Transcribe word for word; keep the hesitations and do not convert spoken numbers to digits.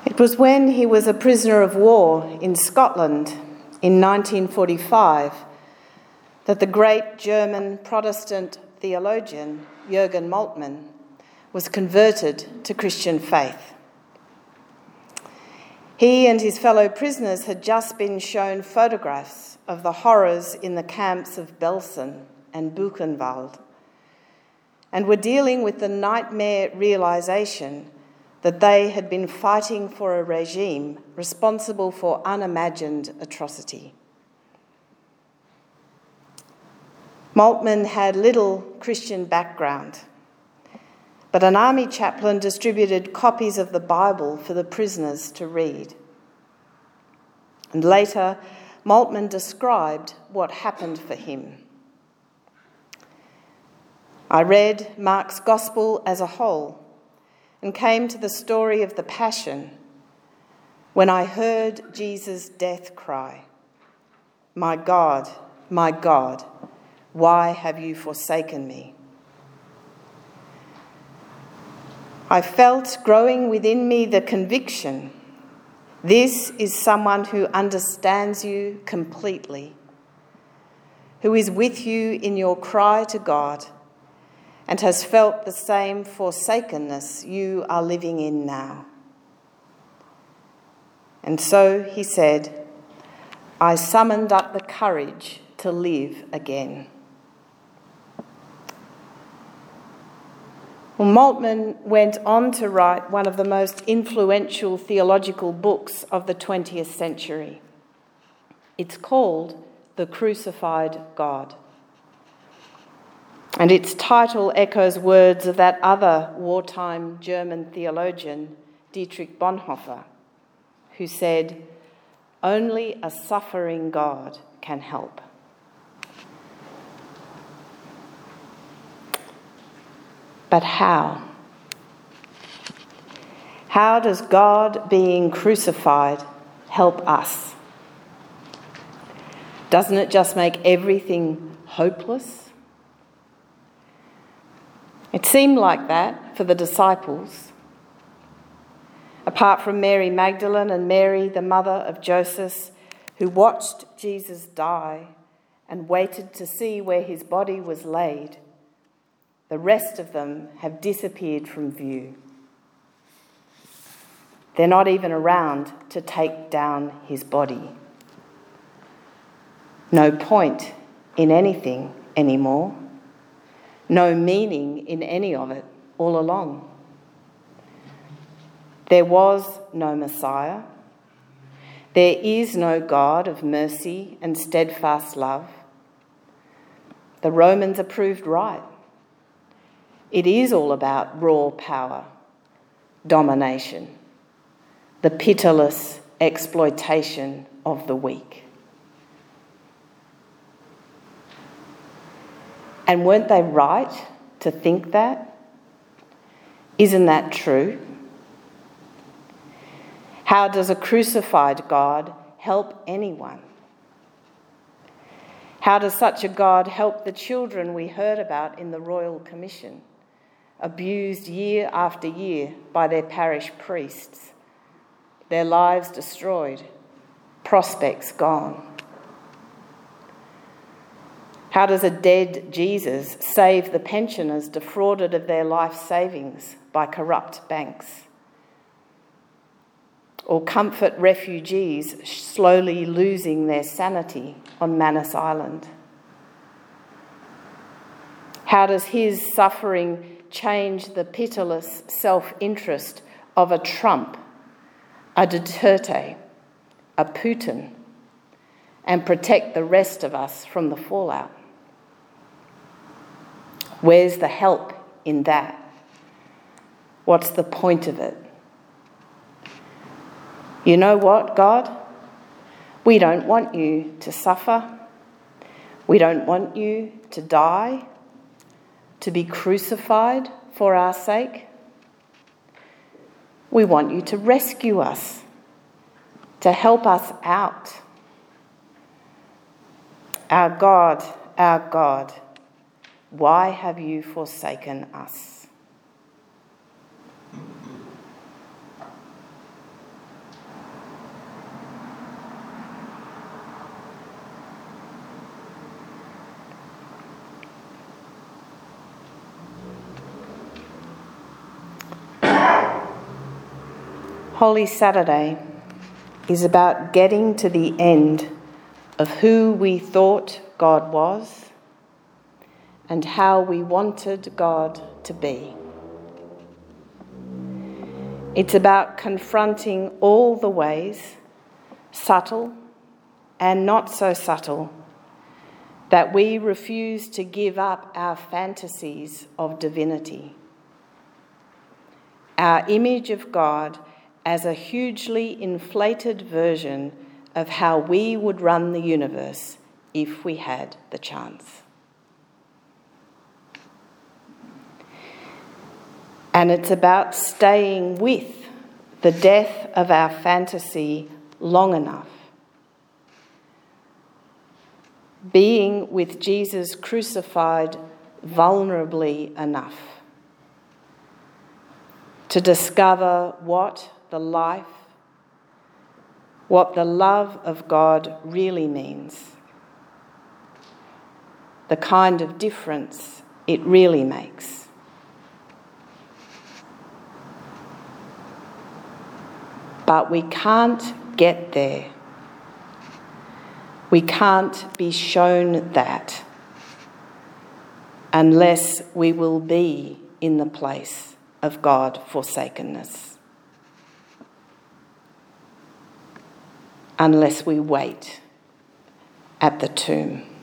It was when he was a prisoner of war in Scotland in nineteen forty-five that the great German Protestant theologian Jürgen Moltmann was converted to Christian faith. He and his fellow prisoners had just been shown photographs of the horrors in the camps of Belsen and Buchenwald, and were dealing with the nightmare realisation that they had been fighting for a regime responsible for unimagined atrocity. Moltmann had little Christian background, but an army chaplain distributed copies of the Bible for the prisoners to read. And later, Moltmann described what happened for him. I read Mark's Gospel as a whole and came to the story of the Passion when I heard Jesus' death cry, "My God, my God, why have you forsaken me?" I felt growing within me the conviction, this is someone who understands you completely, who is with you in your cry to God and has felt the same forsakenness you are living in now. And so he said, I summoned up the courage to live again. Well, Moltmann went on to write one of the most influential theological books of the twentieth century. It's called The Crucified God. And its title echoes words of that other wartime German theologian, Dietrich Bonhoeffer, who said, "Only a suffering God can help." But how? How does God being crucified help us? Doesn't it just make everything hopeless? It seemed like that for the disciples. Apart from Mary Magdalene and Mary, the mother of Joseph, who watched Jesus die and waited to see where his body was laid, the rest of them have disappeared from view. They're not even around to take down his body. No point in anything anymore. No meaning in any of it all along. There was no Messiah. There is no God of mercy and steadfast love. The Romans are proved right. It is all about raw power, domination, the pitiless exploitation of the weak. And weren't they right to think that? Isn't that true? How does a crucified God help anyone? How does such a God help the children we heard about in the Royal Commission, abused year after year by their parish priests, their lives destroyed, prospects gone? How does a dead Jesus save the pensioners defrauded of their life savings by corrupt banks? Or comfort refugees slowly losing their sanity on Manus Island? How does his suffering change the pitiless self-interest of a Trump, a Duterte, a Putin, and protect the rest of us from the fallout? Where's the help in that? What's the point of it? You know what, God? We don't want you to suffer. We don't want you to die, to be crucified for our sake. We want you to rescue us, to help us out. Our God, our God, why have you forsaken us? Holy Saturday is about getting to the end of who we thought God was and how we wanted God to be. It's about confronting all the ways, subtle and not so subtle, that we refuse to give up our fantasies of divinity, our image of God as a hugely inflated version of how we would run the universe if we had the chance. And it's about staying with the death of our fantasy long enough, being with Jesus crucified vulnerably enough to discover what the life, what the love of God really means, the kind of difference it really makes. But we can't get there. We can't be shown that unless we will be in the place of God-forsakenness. Unless we wait at the tomb.